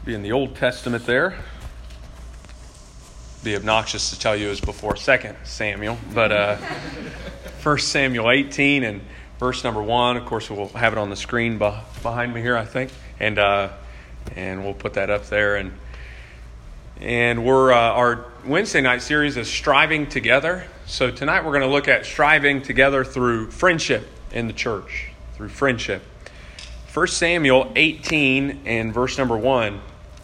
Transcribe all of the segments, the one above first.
Be in the Old Testament there. Be obnoxious to tell you it was before 2 Samuel, but 1 Samuel 18 and verse number 1. Of course, we'll have it on the screen behind me here, I think, and we'll put that up there. And we're our Wednesday night series is Striving Together. So tonight we're going to look at striving together through friendship in the church, through friendship. 1 Samuel 18 and verse number 1.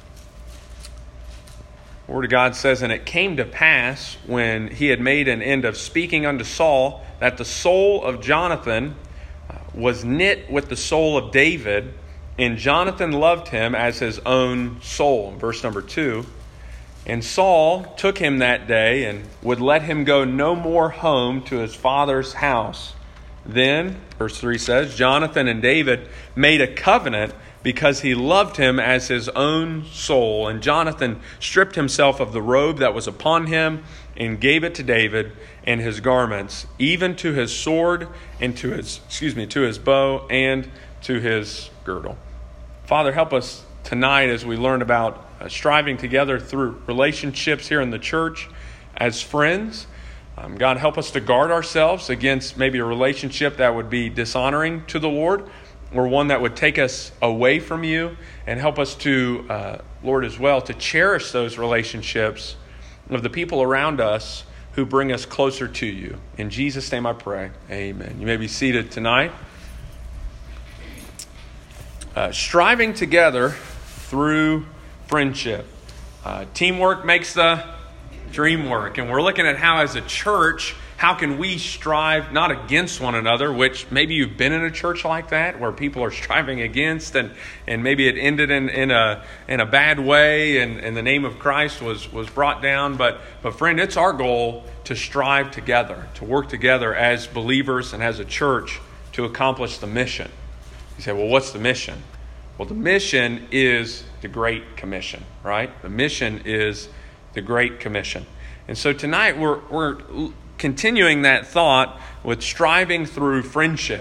The Word of God says, "And it came to pass, when he had made an end of speaking unto Saul, that the soul of Jonathan was knit with the soul of David, and Jonathan loved him as his own soul." Verse number 2. "And Saul took him that day, and would let him go no more home to his father's house. Then," verse 3 says, "Jonathan and David made a covenant, because he loved him as his own soul. And Jonathan stripped himself of the robe that was upon him, and gave it to David, and his garments, even to his sword, and to his bow, and to his girdle." Father, help us tonight as we learn about striving together through relationships here in the church as friends. God, help us to guard ourselves against maybe a relationship that would be dishonoring to the Lord, or one that would take us away from you, and help us to, Lord, as well, to cherish those relationships of the people around us who bring us closer to you. In Jesus' name I pray, amen. You may be seated tonight. Striving together through friendship. Teamwork makes the dream work. And we're looking at how, as a church, how can we strive not against one another, which maybe you've been in a church like that where people are striving against, and maybe it ended in a bad way, and the name of Christ was brought down. But friend, it's our goal to strive together, to work together as believers and as a church to accomplish the mission. You say, well, what's the mission? Well, the mission is the Great Commission, right? The mission is the Great Commission. And so tonight we're continuing that thought with striving through friendship.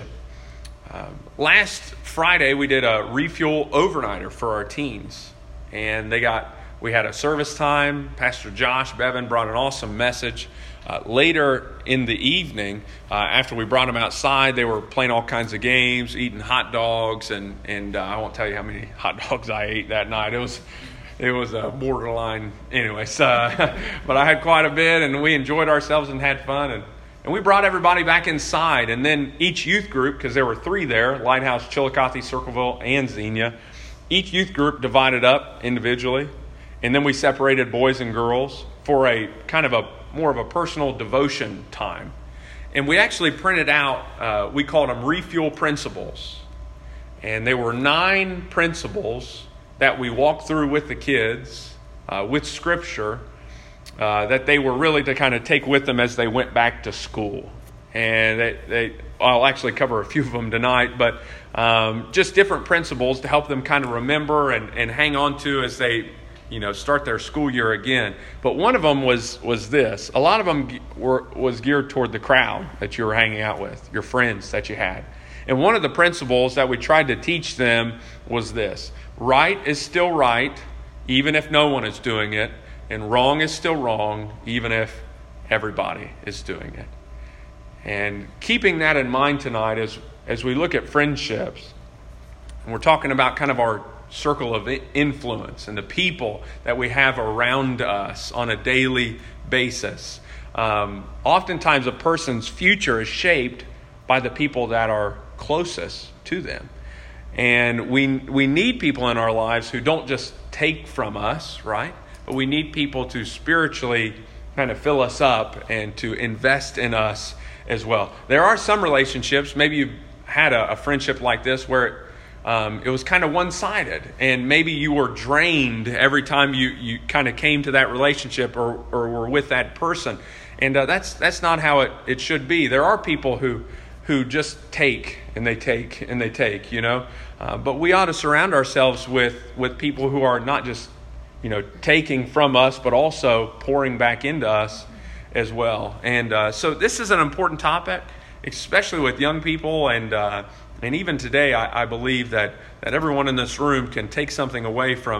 Last Friday we did a refuel overnighter for our teens, and we had a service time. Pastor Josh Bevan brought an awesome message. Later in the evening, after we brought them outside, they were playing all kinds of games, eating hot dogs, and I won't tell you how many hot dogs I ate that night. It was a borderline, anyways. But I had quite a bit, and we enjoyed ourselves and had fun. And we brought everybody back inside. And then each youth group, because there were 3 there, Lighthouse, Chillicothe, Circleville, and Xenia, each youth group divided up individually. And then we separated boys and girls for a kind of more of a personal devotion time. And we actually printed out, we called them refuel principles. And there were 9 principles that we walked through with the kids, with Scripture, that they were really to kind of take with them as they went back to school. And I'll actually cover a few of them tonight, but just different principles to help them kind of remember and hang on to as they start their school year again. But one of them was this. A lot of them was geared toward the crowd that you were hanging out with, your friends that you had. And one of the principles that we tried to teach them was this: right is still right, even if no one is doing it, and wrong is still wrong, even if everybody is doing it. And keeping that in mind tonight as we look at friendships, and we're talking about kind of our circle of influence and the people that we have around us on a daily basis. Oftentimes a person's future is shaped by the people that are closest to them. And we need people in our lives who don't just take from us, right? But we need people to spiritually kind of fill us up and to invest in us as well. There are some relationships, maybe you've had a friendship like this where it was kind of one-sided, and maybe you were drained every time you kind of came to that relationship or were with that person. And that's not how it should be. There are people who just take and they take and they take, but we ought to surround ourselves with people who are not just, taking from us, but also pouring back into us as well. And so this is an important topic, especially with young people. And even today, I believe that everyone in this room can take something away from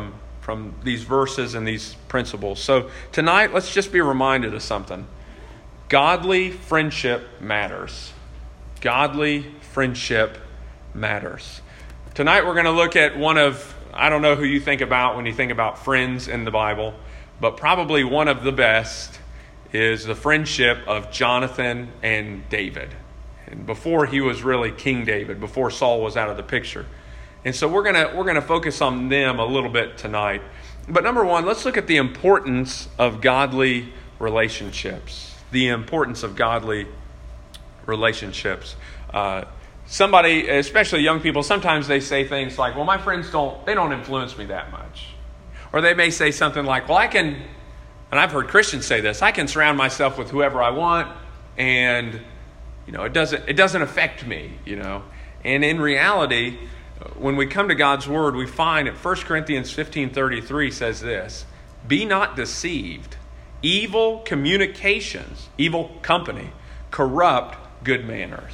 from these verses and these principles. So tonight, let's just be reminded of something. Godly friendship matters. Godly friendship matters. Tonight we're going to look at one of, I don't know who you think about when you think about friends in the Bible, but probably one of the best is the friendship of Jonathan and David. And before he was really King David, before Saul was out of the picture. And so we're gonna focus on them a little bit tonight. But number one, let's look at the importance of godly relationships. The importance of godly relationships. Somebody, especially young people, sometimes they say things like, well, my friends don't influence me that much. Or they may say something like, well, I can, and I've heard Christians say this, I can surround myself with whoever I want, and it doesn't affect me, And in reality, when we come to God's Word, we find that 1 Corinthians 15:33 says this, be not deceived. Evil communications, evil company, corrupt good manners.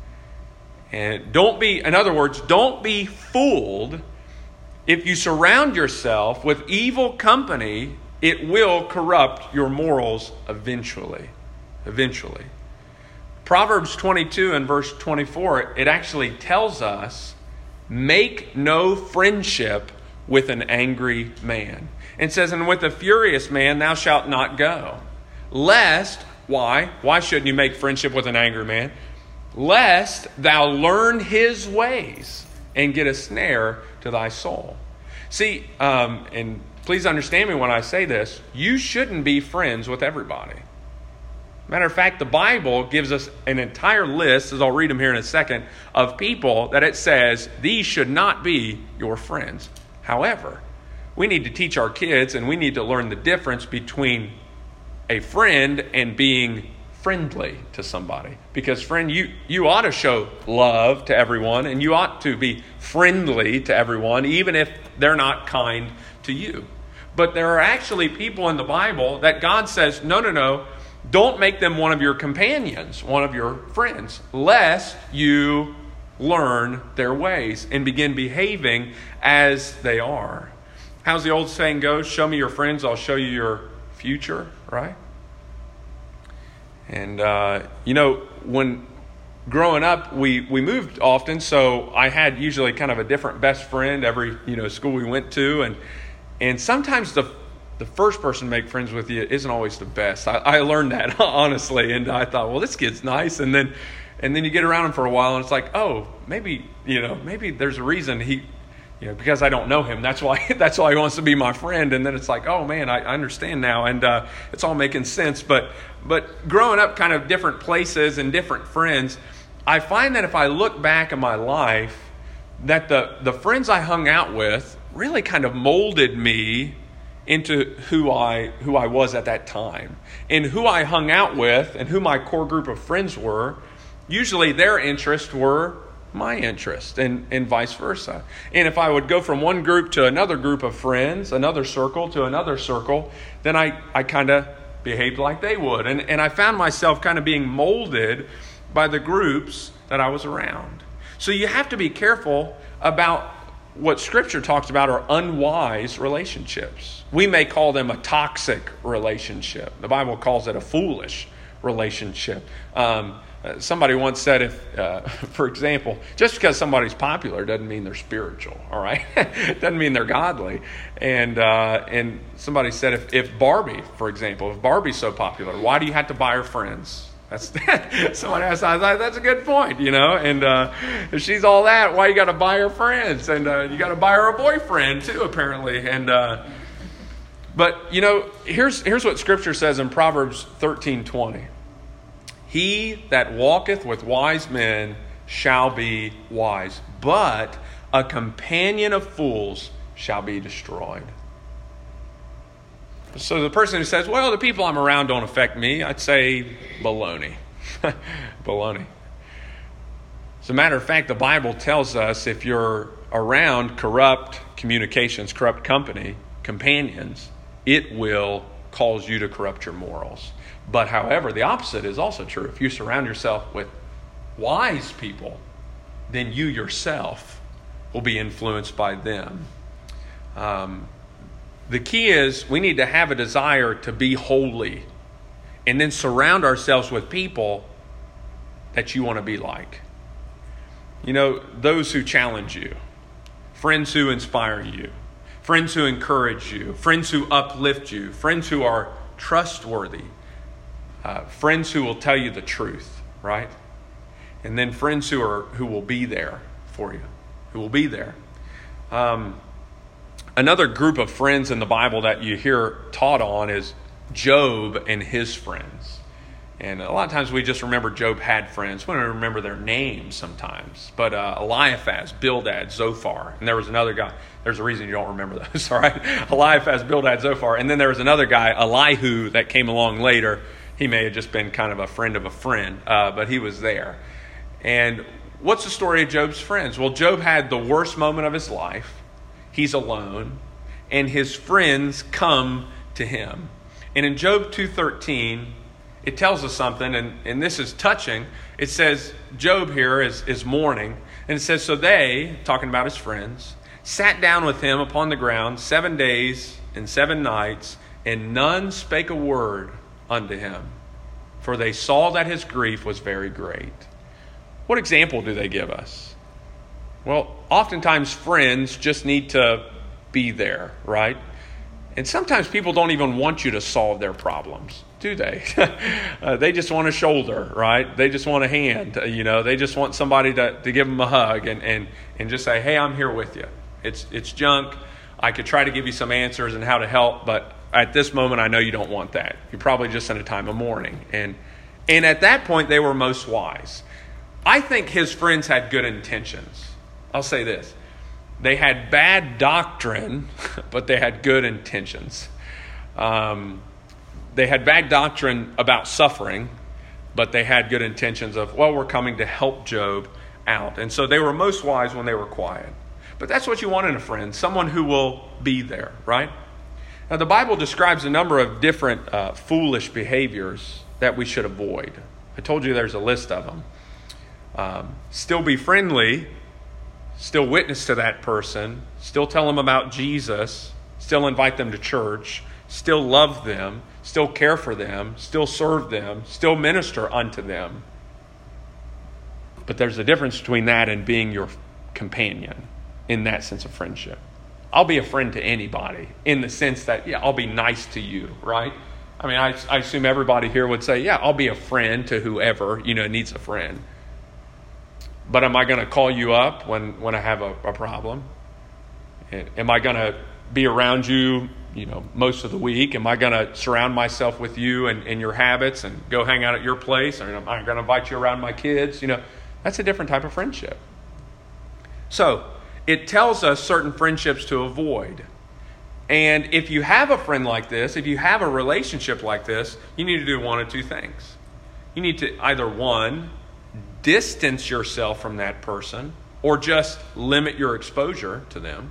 And in other words, don't be fooled. If you surround yourself with evil company, it will corrupt your morals eventually. Eventually. Proverbs 22 and verse 24, it actually tells us, make no friendship with an angry man. And says, and with a furious man thou shalt not go. Lest, why? Why shouldn't you make friendship with an angry man? Lest thou learn his ways and get a snare to thy soul. See, and please understand me when I say this, you shouldn't be friends with everybody. Matter of fact, the Bible gives us an entire list, as I'll read them here in a second, of people that it says, these should not be your friends. However, we need to teach our kids and we need to learn the difference between a friend and being friendly to somebody. Because friend, you ought to show love to everyone and you ought to be friendly to everyone, even if they're not kind to you. But there are actually people in the Bible that God says, no, don't make them one of your companions, one of your friends, lest you learn their ways and begin behaving as they are. How's the old saying go? Show me your friends, I'll show you your future, right? And, when growing up, we moved often, so I had usually kind of a different best friend every, school we went to. And sometimes the first person to make friends with you isn't always the best. I learned that, honestly, and I thought, well, this kid's nice. And then you get around him for a while, and it's like, oh, maybe there's a reason he... because I don't know him, that's why he wants to be my friend. And then it's like, oh man, I understand now, and it's all making sense. But growing up, kind of different places and different friends, I find that if I look back in my life, that the friends I hung out with really kind of molded me into who I was at that time, and who I hung out with, and who my core group of friends were. Usually, their interests were my interest, and vice versa. And if I would go from one group to another group of friends, another circle to another circle, then I kind of behaved like they would. And I found myself kind of being molded by the groups that I was around. So you have to be careful about what Scripture talks about are unwise relationships. We may call them a toxic relationship. The Bible calls it a foolish relationship. Somebody once said, for example, just because somebody's popular doesn't mean they're spiritual, all right? Doesn't mean they're godly. And somebody said, if Barbie, for example, if Barbie's so popular, why do you have to buy her friends? Somebody asked, I thought, that's a good point, And if she's all that, why you got to buy her friends? And you got to buy her a boyfriend too, apparently. And but here's what Scripture says in Proverbs 13:20. He that walketh with wise men shall be wise, but a companion of fools shall be destroyed. So the person who says, well, the people I'm around don't affect me, I'd say baloney. Baloney. As a matter of fact, the Bible tells us if you're around corrupt communications, corrupt companions, it will cause you to corrupt your morals. But however, the opposite is also true. If you surround yourself with wise people, then you yourself will be influenced by them. The key is we need to have a desire to be holy and then surround ourselves with people that you want to be like. You know, those who challenge you, friends who inspire you, friends who encourage you, friends who uplift you, friends who are trustworthy, friends who will tell you the truth, right? And then friends who will be there for you, who will be there. Another group of friends in the Bible that you hear taught on is Job and his friends. And a lot of times we just remember Job had friends. We don't remember their names sometimes. But Eliphaz, Bildad, Zophar. And there was another guy. There's a reason you don't remember those, all right? Eliphaz, Bildad, Zophar. And then there was another guy, Elihu, that came along later. He may have just been kind of a friend of a friend, but he was there. And what's the story of Job's friends? Well, Job had the worst moment of his life. He's alone. And his friends come to him. And in Job 2:13, it tells us something, and this is touching. It says, Job here is mourning. And it says, so they, talking about his friends, sat down with him upon the ground 7 days and 7 nights, and none spake a word unto him, for they saw that his grief was very great. What example do they give us? Well, oftentimes friends just need to be there, right? And sometimes people don't even want you to solve their problems, do they? They just want a shoulder, right? They just want a hand, They just want somebody to give them a hug and just say, hey, I'm here with you. It's junk. I could try to give you some answers and how to help, but at this moment, I know you don't want that. You're probably just in a time of mourning. And at that point, they were most wise. I think his friends had good intentions. I'll say this. They had bad doctrine, but they had good intentions. They had bad doctrine about suffering, but they had good intentions of, well, we're coming to help Job out. And so they were most wise when they were quiet. But that's what you want in a friend, someone who will be there, right? Now, the Bible describes a number of different foolish behaviors that we should avoid. I told you there's a list of them. Still be friendly. Still witness to that person, still tell them about Jesus, still invite them to church, still love them, still care for them, still serve them, still minister unto them. But there's a difference between that and being your companion in that sense of friendship. I'll be a friend to anybody in the sense that, I'll be nice to you, right? I mean, I assume everybody here would say, I'll be a friend to whoever, needs a friend. But am I going to call you up when I have a problem? Am I going to be around you, most of the week? Am I going to surround myself with you and your habits and go hang out at your place? Or am I going to invite you around my kids? That's a different type of friendship. So it tells us certain friendships to avoid. And if you have a friend like this, if you have a relationship like this, you need to do one of two things. You need to either, one, distance yourself from that person, or just limit your exposure to them,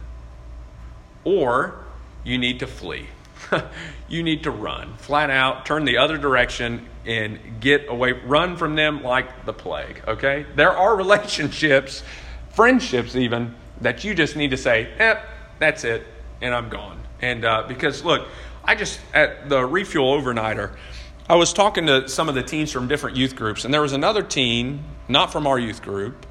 or you need to flee. You need to run flat out, turn the other direction and get away, run from them like the plague. Okay, there are relationships, friendships even, that you just need to say, that's it, and I'm gone. And because look, at the Refuel Overnighter, I was talking to some of the teens from different youth groups, and there was another teen, not from our youth group,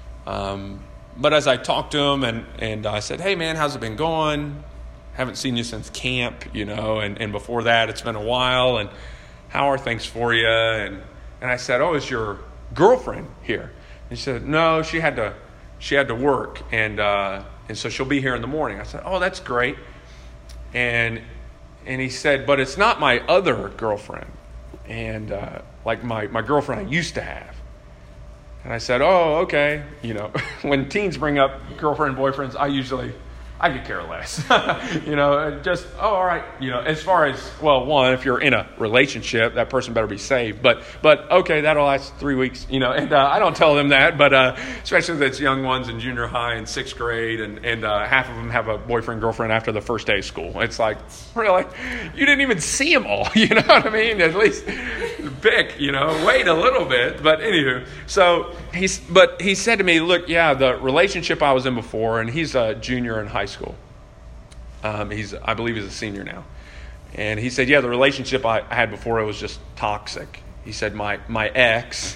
but as I talked to him and I said, hey man, how's it been going? Haven't seen you since camp, and before that it's been a while, and how are things for you? And I said, oh, is your girlfriend here? And she said, no, she had to work, and so she'll be here in the morning. I said, oh, that's great. And he said, but it's not my other girlfriend. And like my girlfriend I used to have. And I said, oh, okay. When teens bring up girlfriend, boyfriends, I could care less. Just, oh, all right. As far as, well, one, if you're in a relationship, that person better be saved. But okay, that'll last 3 weeks, and I don't tell them that, but especially if it's young ones in junior high and 6th grade, and half of them have a boyfriend, girlfriend after the first day of school. It's like, really? You didn't even see them all, you know what I mean? At least pick, wait a little bit. But anywho, so he said to me, look, the relationship I was in before, and he's a junior in high school. I believe he's a senior now. And he said, yeah, the relationship I had before, it was just toxic. He said, my ex,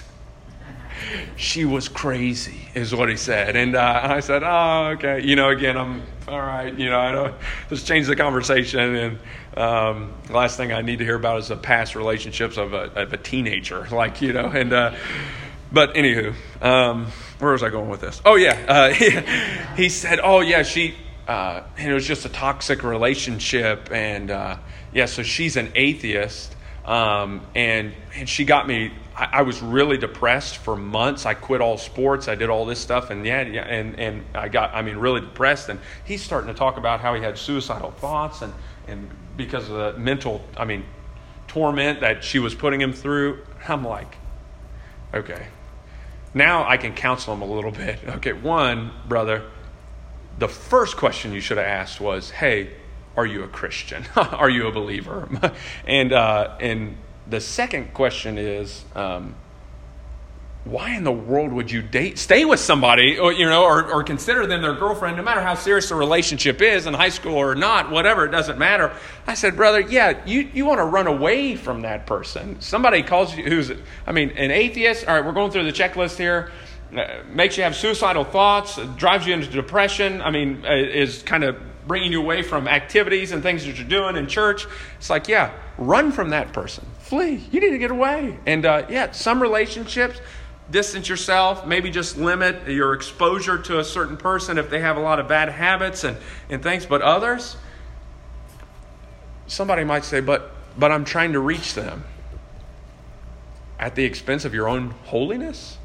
she was crazy, is what he said. And I said, oh, okay. Again, I'm all right. I don't just change the conversation. And the last thing I need to hear about is the past relationships of a teenager, but anywho, where was I going with this? Oh yeah, he said, oh yeah, she, it was just a toxic relationship, and so she's an atheist, and she got me. I was really depressed for months. I quit all sports. I did all this stuff, and and I got, really depressed. And he's starting to talk about how he had suicidal thoughts, and because of the mental, torment that she was putting him through. I'm like, okay, now I can counsel him a little bit. Okay, one, brother, the first question you should have asked was, hey, are you a Christian? Are you a believer? And the second question is, why in the world would you stay with somebody, or consider them their girlfriend, no matter how serious the relationship is, in high school or not, whatever, it doesn't matter. I said, brother, yeah, you want to run away from that person. Somebody calls you who's, an atheist. All right, we're going through the checklist here. Makes you have suicidal thoughts, drives you into depression. Is kind of bringing you away from activities and things that you're doing in church. It's like, yeah, run from that person. Flee. You need to get away. And some relationships, distance yourself, maybe just limit your exposure to a certain person if they have a lot of bad habits and things. But others, somebody might say, but I'm trying to reach them at the expense of your own holiness?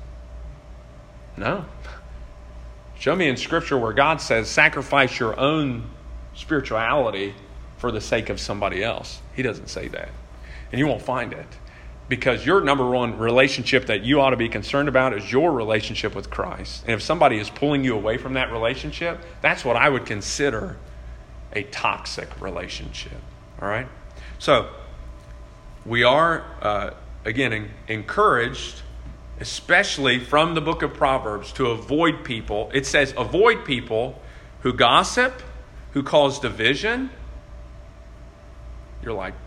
No. Show me in Scripture where God says sacrifice your own spirituality for the sake of somebody else. He doesn't say that. And you won't find it. Because your number one relationship that you ought to be concerned about is your relationship with Christ. And if somebody is pulling you away from that relationship, that's what I would consider a toxic relationship. All right? So, we are, again, encouraged, especially from the book of Proverbs, to avoid people. It says avoid people who gossip, who cause division. You're like,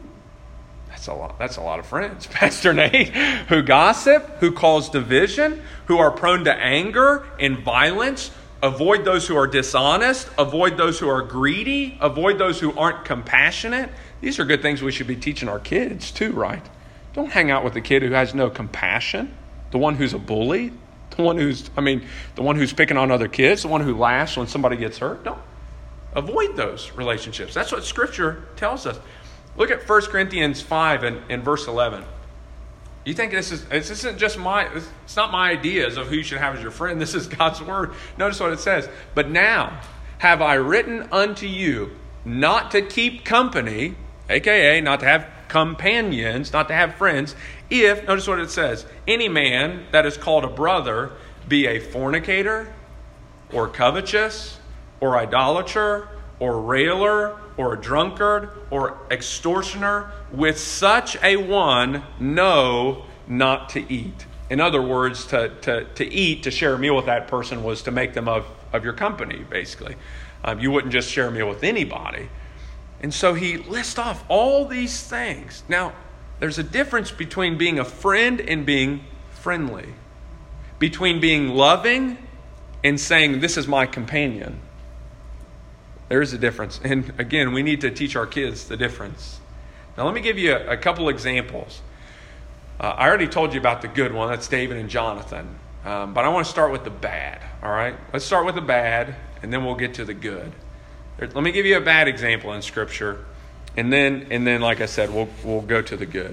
that's a lot of friends, Pastor Nate. Who gossip, who cause division, who are prone to anger and violence. Avoid those who are dishonest. Avoid those who are greedy. Avoid those who aren't compassionate. These are good things we should be teaching our kids too, right? Don't hang out with the kid who has no compassion, the one who's a bully, the one who's picking on other kids, the one who laughs when somebody gets hurt. Don't avoid those relationships. That's what Scripture tells us. Look at 1 Corinthians 5 and verse 11. You think this isn't just it's not my ideas of who you should have as your friend. This is God's word. Notice what it says. But now have I written unto you not to keep company, aka not to have companions, not to have friends, if, notice what it says, any man that is called a brother be a fornicator, or covetous, or idolater, or railer, or a drunkard, or extortioner, with such a one know not to eat. In other words, to eat, to share a meal with that person, was to make them of your company, basically. You wouldn't just share a meal with anybody. And so he lists off all these things. Now, there's a difference between being a friend and being friendly. Between being loving and saying, this is my companion. There is a difference. And again, we need to teach our kids the difference. Now, let me give you a couple examples. I already told you about the good one. That's David and Jonathan. But I want to start with the bad. All right? Let's start with the bad, and then we'll get to the good. Let me give you a bad example in Scripture, and then, like I said, we'll go to the good.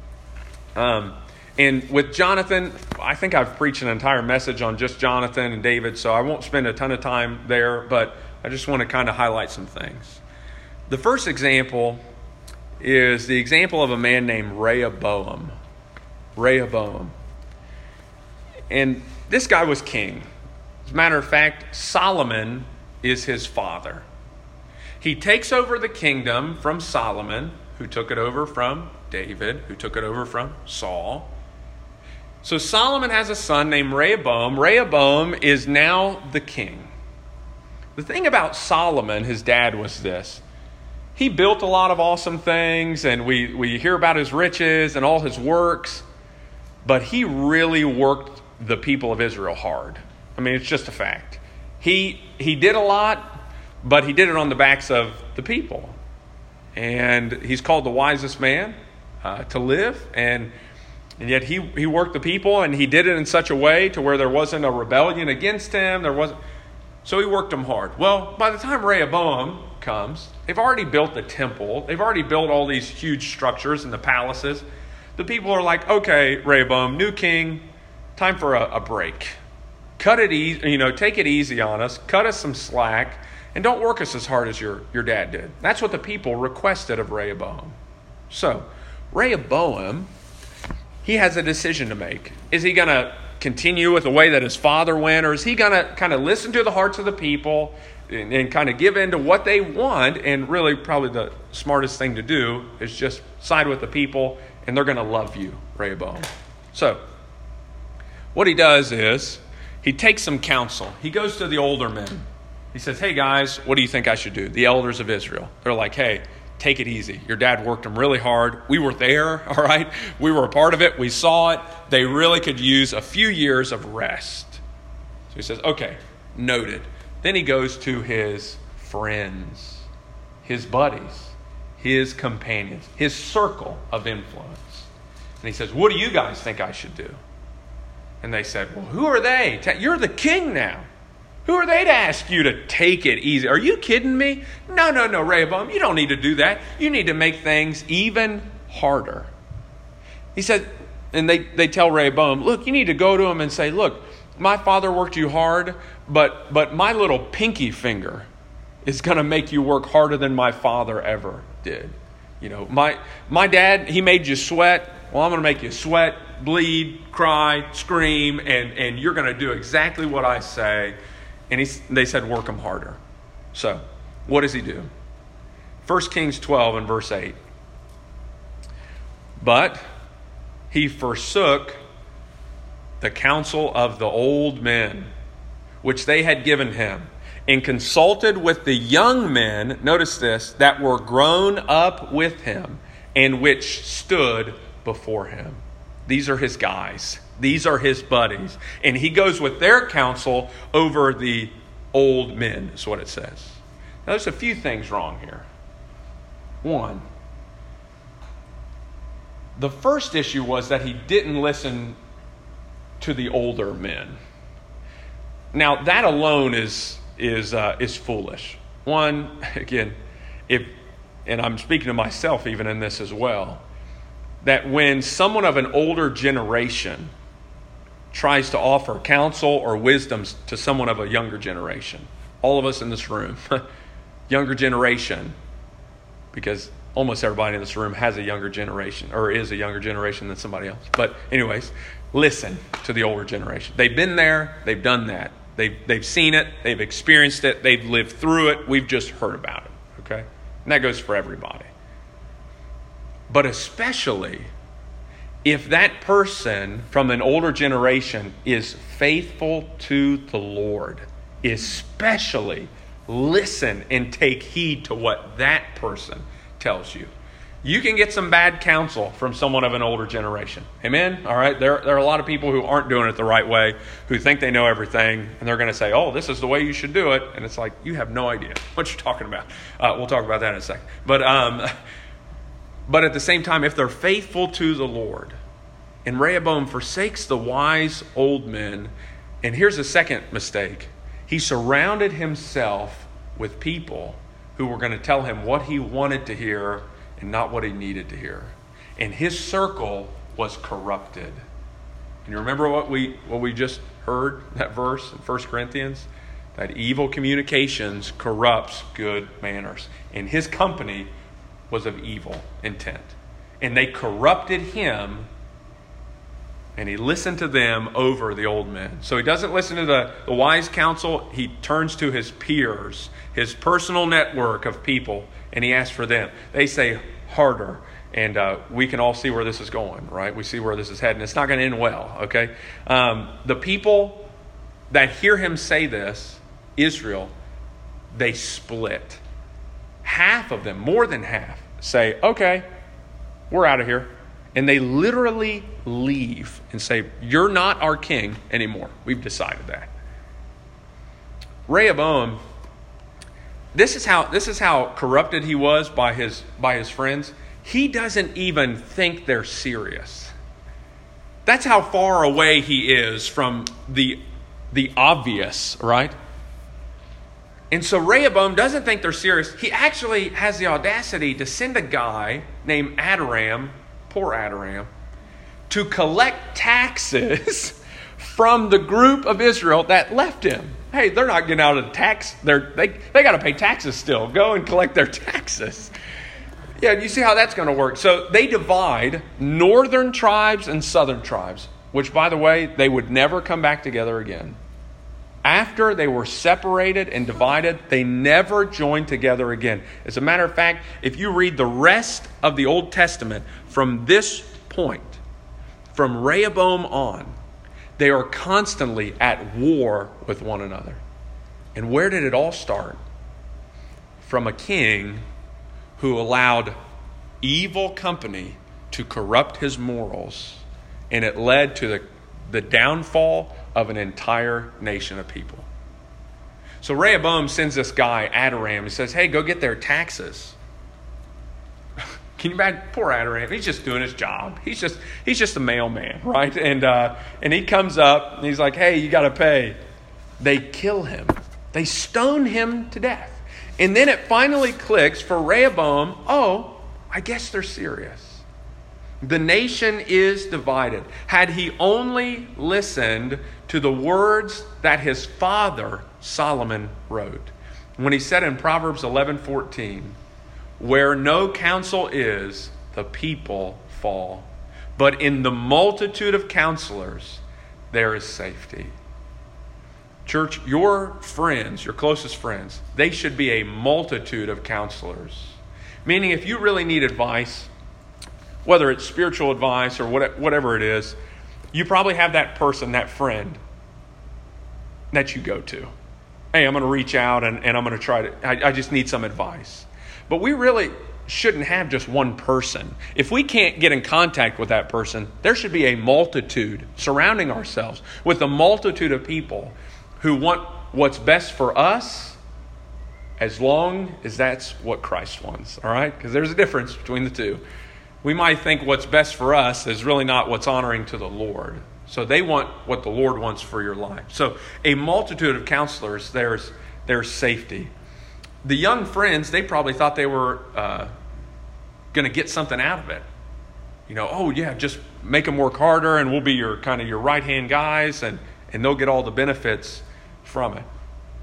And with Jonathan, I think I've preached an entire message on just Jonathan and David, so I won't spend a ton of time there, but I just want to kind of highlight some things. The first example is the example of a man named Rehoboam. Rehoboam. And this guy was king. As a matter of fact, Solomon is his father. He takes over the kingdom from Solomon, who took it over from David, who took it over from Saul. So Solomon has a son named Rehoboam. Rehoboam is now the king. The thing about Solomon, his dad, was this. He built a lot of awesome things, and we hear about his riches and all his works, but he really worked the people of Israel hard. I mean, it's just a fact. He did a lot, but he did it on the backs of the people. And he's called the wisest man to live, and yet he worked the people, and he did it in such a way to where there wasn't a rebellion against him. So he worked them hard. Well, by the time Rehoboam comes, they've already built the temple. They've already built all these huge structures and the palaces. The people are like, okay, Rehoboam, new king, time for a break. Cut it easy, take it easy on us. Cut us some slack, and don't work us as hard as your dad did. That's what the people requested of Rehoboam. So, Rehoboam, he has a decision to make. Is he going to continue with the way that his father went, or is he going to kind of listen to the hearts of the people and kind of give in to what they want? And really, probably the smartest thing to do is just side with the people, and they're going to love you, Rehoboam. So, what he does is he takes some counsel. He goes to the older men. He says, hey guys, what do you think I should do? The elders of Israel. They're like, hey, take it easy. Your dad worked them really hard. We were there, all right? We were a part of it. We saw it. They really could use a few years of rest. So he says, okay, noted. Then he goes to his friends, his buddies, his companions, his circle of influence. And he says, what do you guys think I should do? And they said, well, who are they? You're the king now. Who are they to ask you to take it easy? Are you kidding me? No, Rehoboam, you don't need to do that. You need to make things even harder. He said, and they tell Rehoboam, look, you need to go to him and say, look, my father worked you hard, but my little pinky finger is going to make you work harder than my father ever did. My dad, he made you sweat. Well, I'm going to make you sweat, bleed, cry, scream, and you're going to do exactly what I say. And they said, work them harder. So, what does he do? 1 Kings 12 and verse 8. But he forsook the counsel of the old men, which they had given him, and consulted with the young men, notice this, that were grown up with him, and which stood before him. These are his guys. These are his buddies. And he goes with their counsel over the old men, is what it says. Now, there's a few things wrong here. One, the first issue was that he didn't listen to the older men. Now, that alone is foolish. One, again, and I'm speaking to myself even in this as well, that when someone of an older generation tries to offer counsel or wisdom to someone of a younger generation, all of us in this room, younger generation, because almost everybody in this room has a younger generation or is a younger generation than somebody else. But anyways, listen to the older generation. They've been there. They've done that. They've seen it. They've experienced it. They've lived through it. We've just heard about it. Okay? And that goes for everybody. But especially if that person from an older generation is faithful to the Lord, especially listen and take heed to what that person tells you. You can get some bad counsel from someone of an older generation. Amen? All right? There are a lot of people who aren't doing it the right way, who think they know everything, and they're going to say, oh, this is the way you should do it. And it's like, you have no idea what you're talking about. We'll talk about that in a second. But at the same time, if they're faithful to the Lord, and Rehoboam forsakes the wise old men, and here's a second mistake. He surrounded himself with people who were going to tell him what he wanted to hear and not what he needed to hear. And his circle was corrupted. And you remember what we just heard, that verse in 1 Corinthians? That evil communications corrupts good manners. And his company was of evil intent. And they corrupted him, and he listened to them over the old men. So he doesn't listen to the wise counsel. He turns to his peers, his personal network of people, and he asks for them. They say harder, and we can all see where this is going, right? We see where this is heading. It's not going to end well, okay? The people that hear him say this, Israel, they split. Half of them, more than half, say, okay, we're out of here. And they literally leave and say, you're not our king anymore. We've decided that. Rehoboam, this is how corrupted he was by his friends. He doesn't even think they're serious. That's how far away he is from the obvious, right? And so Rehoboam doesn't think they're serious. He actually has the audacity to send a guy named Adoram, poor Adoram, to collect taxes from the group of Israel that left him. Hey, they're not getting out of the tax. They got to pay taxes still. Go and collect their taxes. Yeah, you see how that's going to work. So they divide northern tribes and southern tribes, which, by the way, they would never come back together again. After they were separated and divided, they never joined together again. As a matter of fact, if you read the rest of the Old Testament from this point, from Rehoboam on, they are constantly at war with one another. And where did it all start? From a king who allowed evil company to corrupt his morals, and it led to the downfall of an entire nation of people. So Rehoboam sends this guy, Adoram, and says, hey, go get their taxes. Can you imagine? Poor Adoram. He's just doing his job. He's just a mailman, right? And he comes up and he's like, hey, you got to pay. They kill him. They stone him to death. And then it finally clicks for Rehoboam, oh, I guess they're serious. The nation is divided. Had he only listened to the words that his father Solomon wrote, when he said in Proverbs 11:14, where no counsel is, the people fall. But in the multitude of counselors, there is safety. Church, your friends, your closest friends, they should be a multitude of counselors. Meaning if you really need advice, whether it's spiritual advice or whatever it is, you probably have that person, that friend, that you go to. Hey, I'm going to reach out and I'm going to try to, I just need some advice. But we really shouldn't have just one person. If we can't get in contact with that person, there should be a multitude surrounding ourselves with a multitude of people who want what's best for us as long as that's what Christ wants. All right? Because there's a difference between the two. We might think what's best for us is really not what's honoring to the Lord. So they want what the Lord wants for your life. So a multitude of counselors, there's safety. The young friends, they probably thought they were going to get something out of it. You know, oh yeah, just make them work harder and we'll be your right-hand guys and they'll get all the benefits from it.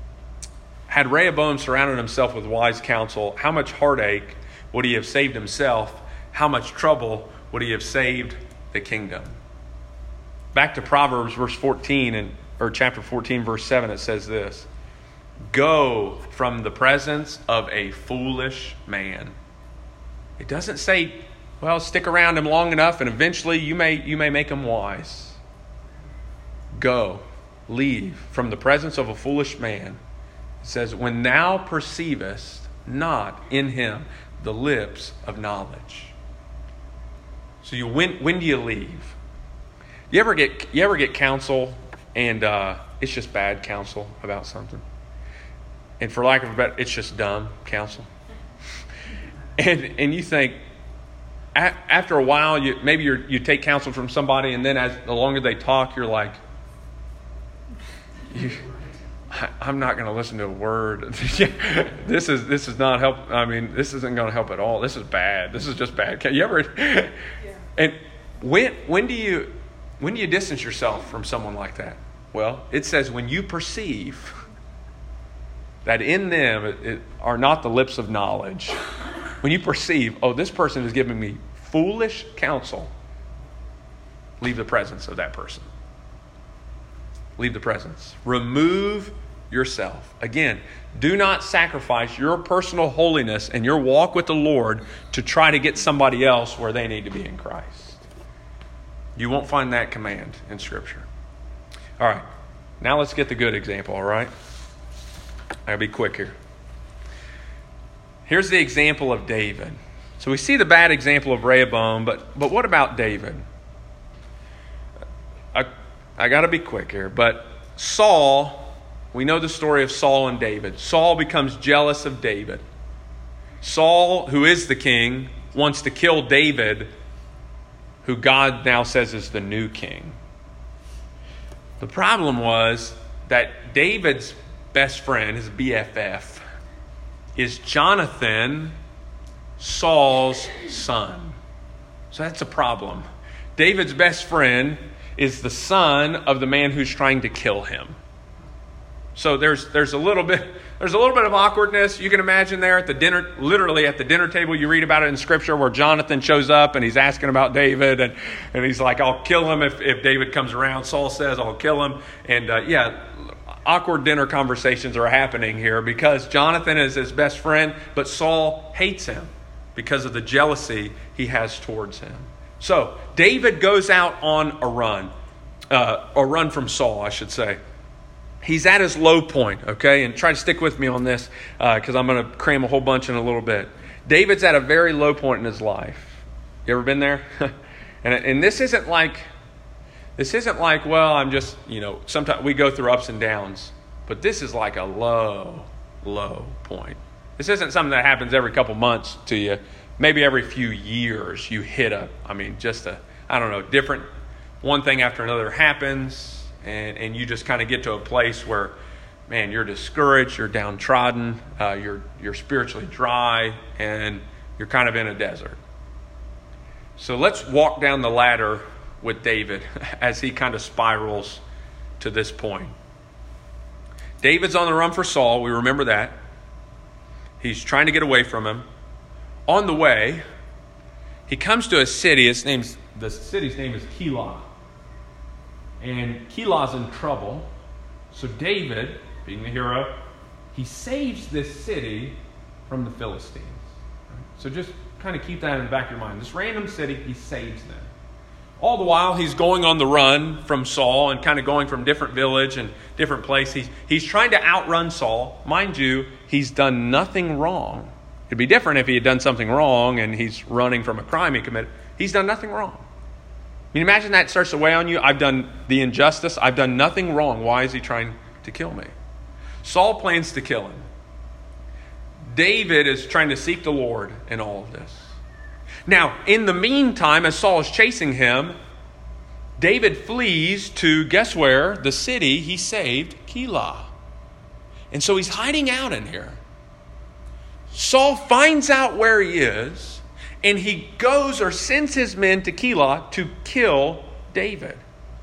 Had Rehoboam surrounded himself with wise counsel, how much heartache would he have saved himself? How much trouble would he have saved the kingdom? Back to Proverbs chapter 14, verse 7, it says this. Go from the presence of a foolish man. It doesn't say, well, stick around him long enough and eventually you may make him wise. Go, leave from the presence of a foolish man. It says, when thou perceivest not in him the lips of knowledge. So when do you leave? You ever get counsel and it's just bad counsel about something? And for lack of a better, it's just dumb counsel. And you think, after a while, you take counsel from somebody, and then the longer they talk, you're like, I'm not going to listen to a word. This is not help. I mean, this isn't going to help at all. This is bad. This is just bad. You ever? Yeah. And when do you distance yourself from someone like that? Well, it says when you perceive that in them are not the lips of knowledge. When you perceive, oh, this person is giving me foolish counsel, leave the presence of that person. Leave the presence. Remove yourself. Again, do not sacrifice your personal holiness and your walk with the Lord to try to get somebody else where they need to be in Christ. You won't find that command in Scripture. All right. Now let's get the good example, all right? I'll be quick here. Here's the example of David. So we see the bad example of Rehoboam, but what about David? I got to be quick here, but Saul, we know the story of Saul and David. Saul becomes jealous of David. Saul, who is the king, wants to kill David, who God now says is the new king. The problem was that David's best friend, his BFF, is Jonathan, Saul's son. So that's a problem. David's best friend is the son of the man who's trying to kill him. So there's a little bit of awkwardness. You can imagine there at the dinner, literally at the dinner table, you read about it in Scripture where Jonathan shows up and he's asking about David and he's like, I'll kill him if David comes around. Saul says, I'll kill him. And awkward dinner conversations are happening here because Jonathan is his best friend, but Saul hates him because of the jealousy he has towards him. So David goes out on a run from Saul, I should say. He's at his low point, okay? And try to stick with me on this because I'm going to cram a whole bunch in a little bit. David's at a very low point in his life. You ever been there? and this isn't like, well, I'm just, sometimes we go through ups and downs. But this is like a low point. This isn't something that happens every couple months to you. Maybe every few years you hit different, one thing after another happens. And you just kind of get to a place where, man, you're discouraged, you're downtrodden, you're spiritually dry, and you're kind of in a desert. So let's walk down the ladder with David as he kind of spirals to this point. David's on the run for Saul. We remember that. He's trying to get away from him. On the way, he comes to a city. The city's name is Keilah. And Keilah's in trouble. So David, being the hero, he saves this city from the Philistines. So just kind of keep that in the back of your mind. This random city, he saves them. All the while, he's going on the run from Saul and kind of going from different village and different place. He's trying to outrun Saul. Mind you, he's done nothing wrong. It'd be different if he had done something wrong and he's running from a crime he committed. He's done nothing wrong. Can you imagine that starts to weigh on you? I've done the injustice. I've done nothing wrong. Why is he trying to kill me? Saul plans to kill him. David is trying to seek the Lord in all of this. Now, in the meantime, as Saul is chasing him, David flees to, guess where? The city he saved, Keilah. And so he's hiding out in here. Saul finds out where he is. And he goes or sends his men to Keilah to kill David.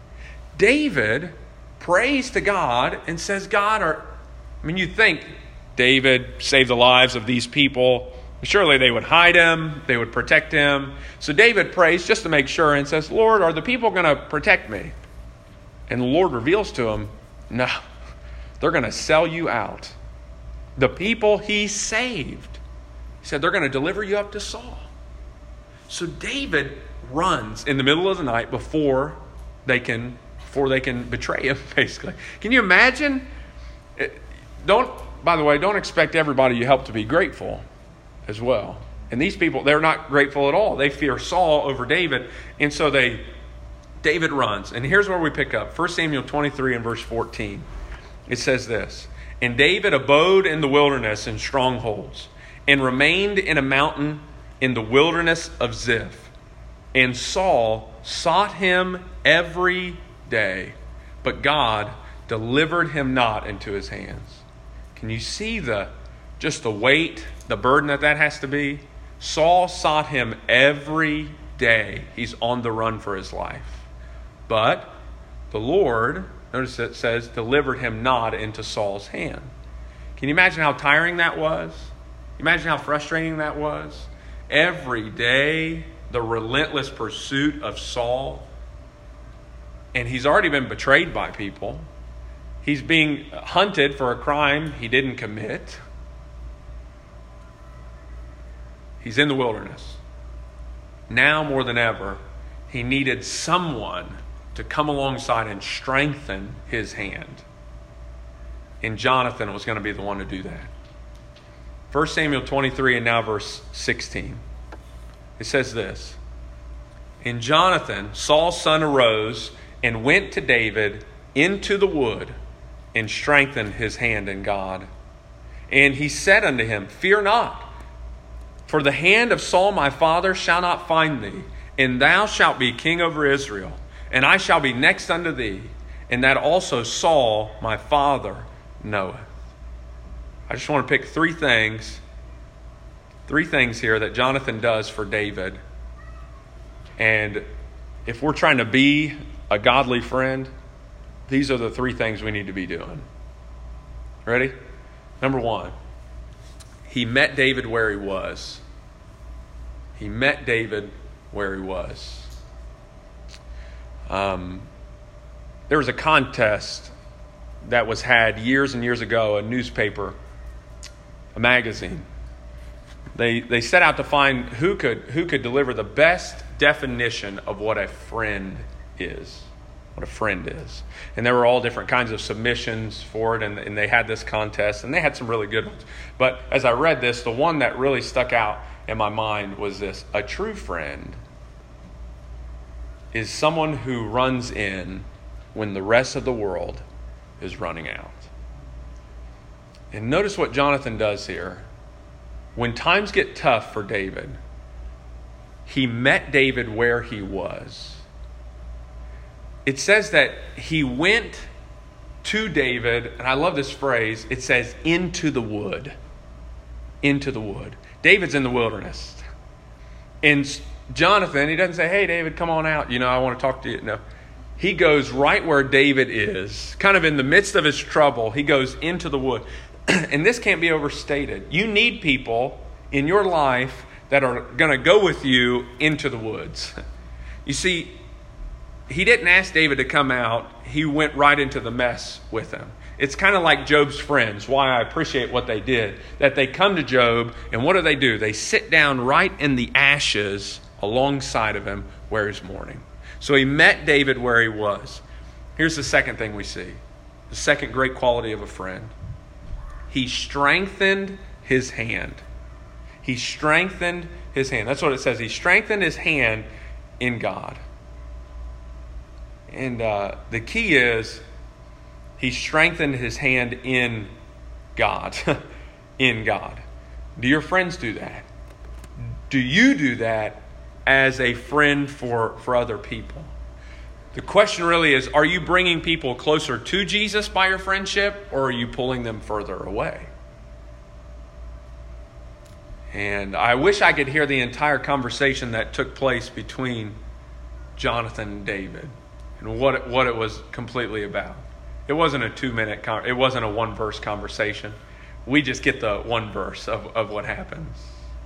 David prays to God and says, you think David saved the lives of these people. Surely they would hide him. They would protect him. So David prays just to make sure and says, Lord, are the people going to protect me? And the Lord reveals to him, no, they're going to sell you out. The people he saved, he said, they're going to deliver you up to Saul. So David runs in the middle of the night before they can betray him, basically. Can you imagine? By the way, don't expect everybody you help to be grateful as well. And these people, they're not grateful at all. They fear Saul over David. And so David runs. And here's where we pick up. 1 Samuel 23 and verse 14. It says this, And David abode in the wilderness in strongholds, and remained in a mountain in the wilderness of Ziph. And Saul sought him every day, but God delivered him not into his hands. Can you see just the weight, the burden that has to be? Saul sought him every day. He's on the run for his life. But the Lord, notice it says, delivered him not into Saul's hand. Can you imagine how tiring that was? Imagine how frustrating that was? Every day, the relentless pursuit of Saul. And he's already been betrayed by people. He's being hunted for a crime he didn't commit. He's in the wilderness. Now more than ever, he needed someone to come alongside and strengthen his hand. And Jonathan was going to be the one to do that. 1 Samuel 23 and now verse 16. It says this. And Jonathan, Saul's son, arose and went to David into the wood and strengthened his hand in God. And he said unto him, Fear not, for the hand of Saul my father shall not find thee, and thou shalt be king over Israel, and I shall be next unto thee, and that also Saul my father knoweth. I just want to pick three things here that Jonathan does for David. And if we're trying to be a godly friend, these are the three things we need to be doing. Ready? Number one, he met David where he was. He met David where he was. There was a contest that was had years and years ago, a newspaper, a magazine. They set out to find who could deliver the best definition of what a friend is. What a friend is. And there were all different kinds of submissions for it, and they had this contest, and they had some really good ones. But as I read this, the one that really stuck out in my mind was this. A true friend is someone who runs in when the rest of the world is running out. And notice what Jonathan does here. When times get tough for David, he met David where he was. It says that he went to David, and I love this phrase, it says, into the wood. Into the wood. David's in the wilderness. And Jonathan, he doesn't say, hey, David, come on out. I want to talk to you. No. He goes right where David is, kind of in the midst of his trouble. He goes into the wood. And this can't be overstated. You need people in your life that are going to go with you into the woods. You see, he didn't ask David to come out. He went right into the mess with him. It's kind of like Job's friends, why I appreciate what they did. That they come to Job, and what do? They sit down right in the ashes alongside of him where he's mourning. So he met David where he was. Here's the second thing we see. The second great quality of a friend. He strengthened his hand. He strengthened his hand. That's what it says. He strengthened his hand in God. And the key is he strengthened his hand in God. In God. Do your friends do that? Do you do that as a friend for other people? The question really is, are you bringing people closer to Jesus by your friendship, or are you pulling them further away? And I wish I could hear the entire conversation that took place between Jonathan and David and what it was completely about. It wasn't a 2-minute, it wasn't a 1-verse conversation. We just get the 1 verse of what happens.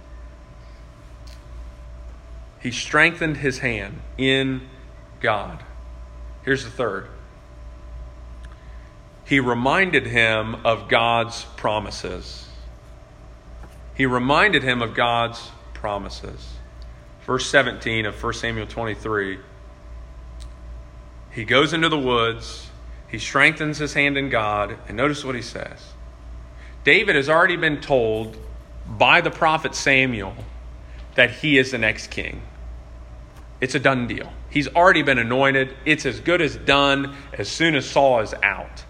He strengthened his hand in God. Here's the third. He reminded him of God's promises. He reminded him of God's promises. Verse 17 of 1 Samuel 23. He goes into the woods. He strengthens his hand in God. And notice what he says. David has already been told by the prophet Samuel that he is the next king. It's a done deal. He's already been anointed. It's as good as done as soon as Saul is out.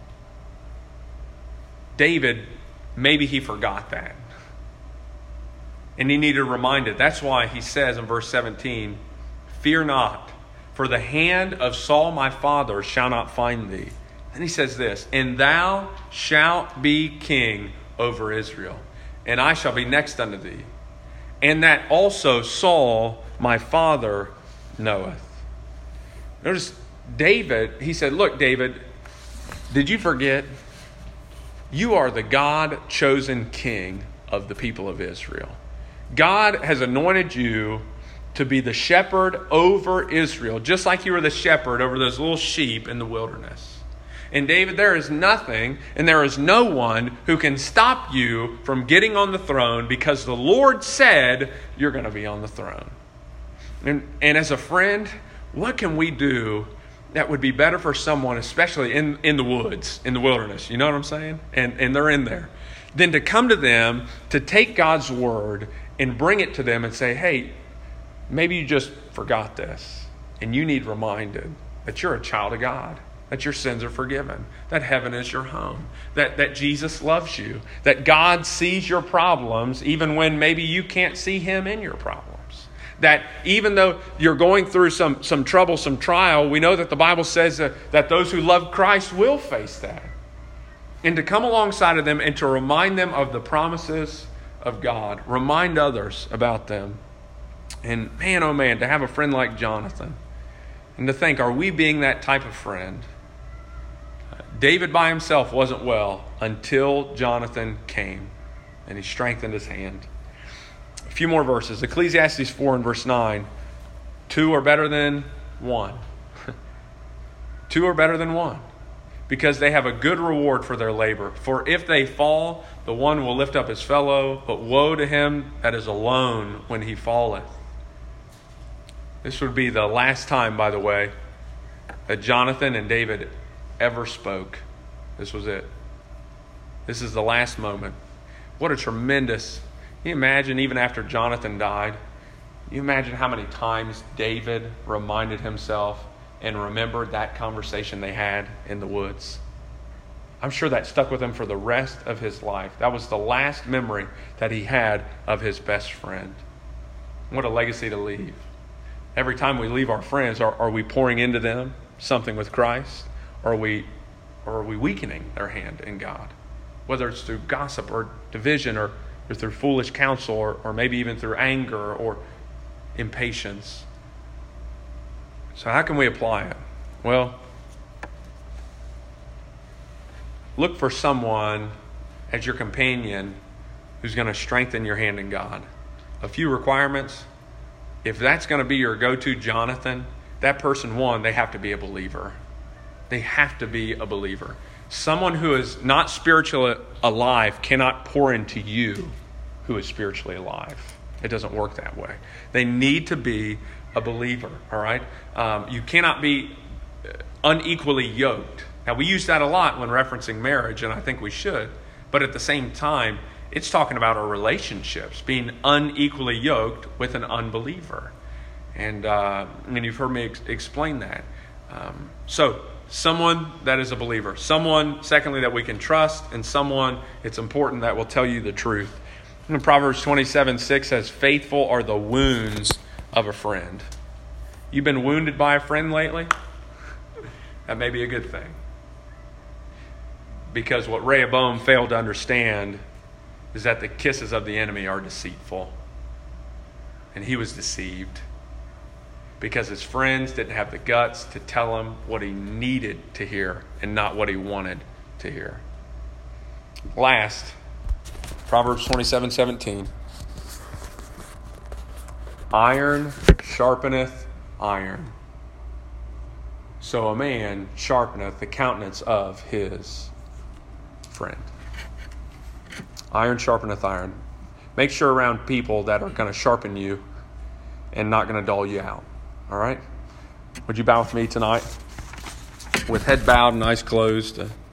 David, maybe he forgot that. And he needed reminded. That's why he says in verse 17, Fear not, for the hand of Saul my father shall not find thee. And he says this, And thou shalt be king over Israel, and I shall be next unto thee. And that also Saul my father knoweth. Notice David, he said, Look, David, did you forget? You are the God-chosen king of the people of Israel. God has anointed you to be the shepherd over Israel, just like you were the shepherd over those little sheep in the wilderness. And David, there is nothing and there is no one who can stop you from getting on the throne, because the Lord said you're going to be on the throne. And as a friend, what can we do that would be better for someone, especially in the woods, in the wilderness? You know what I'm saying? And they're in there. than to come to them, to take God's word and bring it to them and say, hey, maybe you just forgot this and you need reminded that you're a child of God, that your sins are forgiven, that heaven is your home, that Jesus loves you, that God sees your problems even when maybe you can't see him in your problems. That even though you're going through some trouble, some trial, we know that the Bible says that those who love Christ will face that. And to come alongside of them and to remind them of the promises of God. Remind others about them. And man, oh man, to have a friend like Jonathan. And to think, are we being that type of friend? David by himself wasn't well until Jonathan came. And he strengthened his hand. A few more verses. Ecclesiastes 4 and verse 9. 2 are better than 1. 2 are better than 1. Because they have a good reward for their labor. For if they fall, the one will lift up his fellow, but woe to him that is alone when he falleth. This would be the last time, by the way, that Jonathan and David ever spoke. This was it. This is the last moment. What a tremendous... Can you imagine, even after Jonathan died, can you imagine how many times David reminded himself and remembered that conversation they had in the woods? I'm sure that stuck with him for the rest of his life. That was the last memory that he had of his best friend. What a legacy to leave. Every time we leave our friends, are we pouring into them something with Christ? Or are we weakening their hand in God? Whether it's through gossip or division or through foolish counsel or maybe even through anger or impatience. So how can we apply it? Well, look for someone as your companion who's going to strengthen your hand in God. A few requirements. If that's going to be your go-to Jonathan, that person, one, they have to be a believer. They have to be a believer. Someone who is not spiritually alive cannot pour into you who is spiritually alive. It doesn't work that way. They need to be a believer, all right? You cannot be unequally yoked. Now, we use that a lot when referencing marriage, and I think we should. But at the same time, it's talking about our relationships, being unequally yoked with an unbeliever. And you've heard me explain that. So, someone that is a believer. Someone, secondly, that we can trust. And someone, it's important, that will tell you the truth. And Proverbs 27:6 says, faithful are the wounds of a friend. You've been wounded by a friend lately? That may be a good thing. Because what Rehoboam failed to understand is that the kisses of the enemy are deceitful. And he was deceived. Because his friends didn't have the guts to tell him what he needed to hear and not what he wanted to hear. Last, Proverbs 27:17. Iron sharpeneth iron. So a man sharpeneth the countenance of his friend. Iron sharpeneth iron. Make sure around people that are going to sharpen you and not going to dull you out. All right? Would you bow with me tonight? With head bowed and eyes closed.